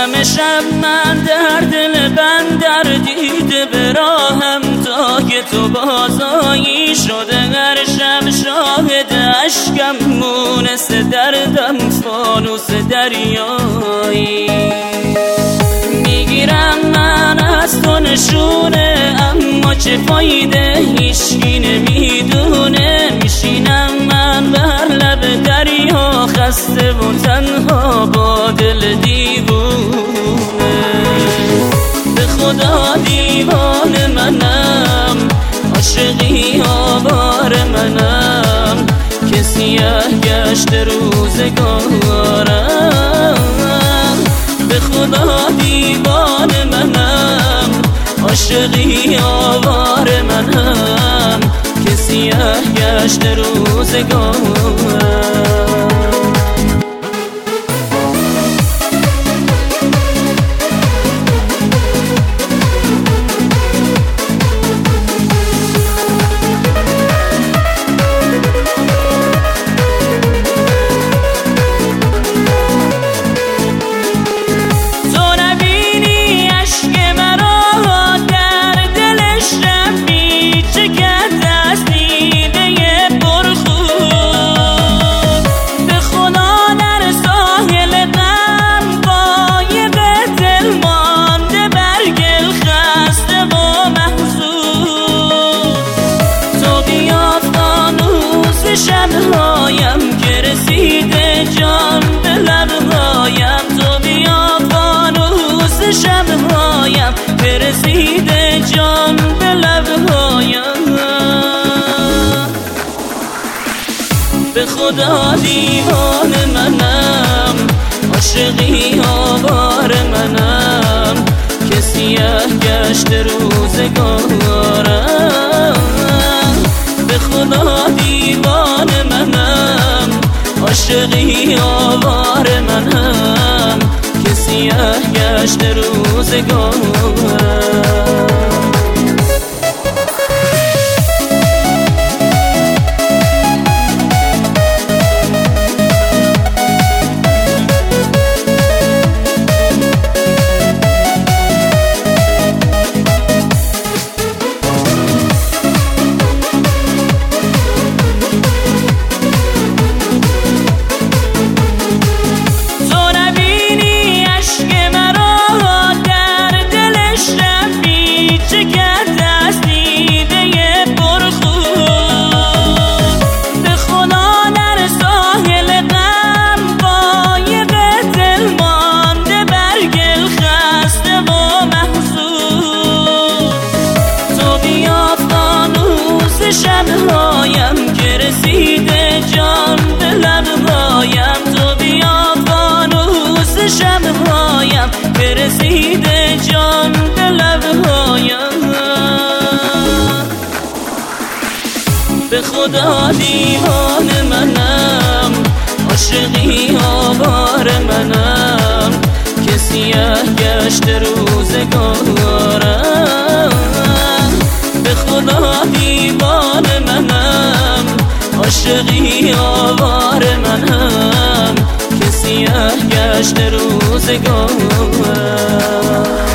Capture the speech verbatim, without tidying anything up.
همه شب من در دل بندر دیده به راهم تا که تو بازایی شده، هر شب شاهد عشقم مونس دردم فانوس دریایی. میگیرم من از تو نشونه اما چه فایده هیچکی نمیدونه، میشینم من بر لب دریا خسته و تنها با دل دیوونه. به خدا دیوان منم، عاشقی آوار منم که سیاه گشت روزگارم. به خدا دیوان منم، عاشقی آوار منم که سیاه گشت روزگارم. شبهایم که رسیده جان به لبهایم، تو بیا فانوس شبهایم که رسیده جان به لبهایم. به خدا دیوان منم، عاشقی آوار منم که سیاه گشت روزگارم. به خدا دیوان منم، عاشقی آوار منم که سیاه گشت روزگارم. شبهایم که رسیده جان به لبهایم، تو بیا فانوس شبهایم که رسیده جان به لبهایم. به خدا دیوان منم، عاشقی آوار منم که سیاه گشت روزگارم. به خدا دیوان منم، عاشقی آوار منم که سیاه گشت روزگارم.